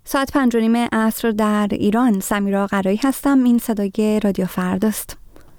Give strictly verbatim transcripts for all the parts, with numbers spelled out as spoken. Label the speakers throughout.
Speaker 1: ساعت پنج و نیم عصر در ایران. سمیرا قرایی هستم. این صدای رادیو فرداست.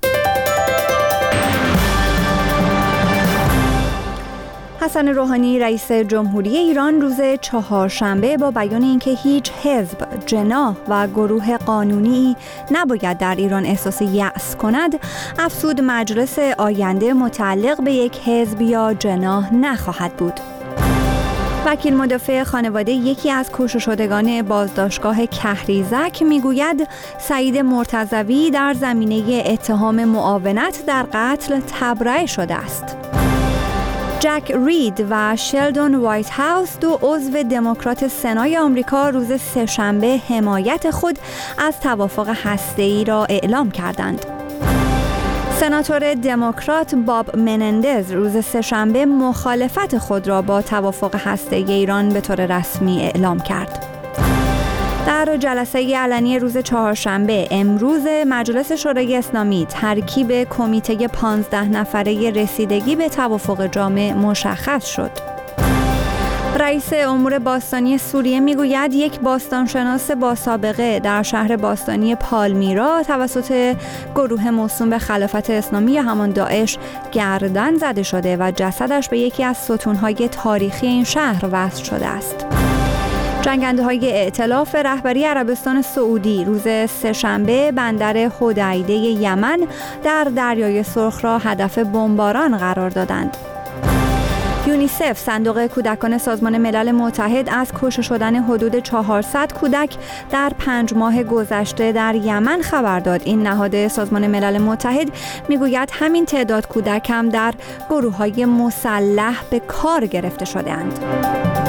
Speaker 1: حسن روحانی رئیس جمهوری ایران روز چهارشنبه با بیان اینکه هیچ حزب، جناح و گروه قانونی نباید در ایران احساس یأس کند، افزود مجلس آینده متعلق به یک حزب یا جناح نخواهد بود. وکیل مدافع خانواده یکی از کشته شدگان بازداشتگاه کهریزک میگوید سعید مرتضوی در زمینه اتهام معاونت در قتل تبرئه شده است. جک رید و شلدون وایت هاوس، دو عضو دموکرات سنای آمریکا، روز سه‌شنبه حمایت خود از توافق هسته‌ای را اعلام کردند. سناتور دموکرات باب منندز روز سه‌شنبه مخالفت خود را با توافق هسته‌ای ایران به طور رسمی اعلام کرد. در جلسه علنی روز چهارشنبه امروز مجلس شورای اسلامی ترکیب کمیته پانزده نفره رسیدگی به توافق جامع مشخص شد. رئیس امور باستانی سوریه میگوید یک باستانشناس با سابقه در شهر باستانی پالمیرا توسط گروه موسوم به خلافت اسلامی یا همان داعش گردن زده شده و جسدش به یکی از ستونهای تاریخی این شهر وصل شده است. جنگنده های ائتلاف رهبری عربستان سعودی روز سه‌شنبه بندر حدیده یمن در دریای سرخ را هدف بمباران قرار دادند. یونیسف، صندوق کودکان سازمان ملل متحد، از کشته شدن حدود چهارصد کودک در پنج ماه گذشته در یمن خبر داد. این نهاد سازمان ملل متحد میگوید همین تعداد کودک هم در گروه‌های مسلح به کار گرفته شده‌اند.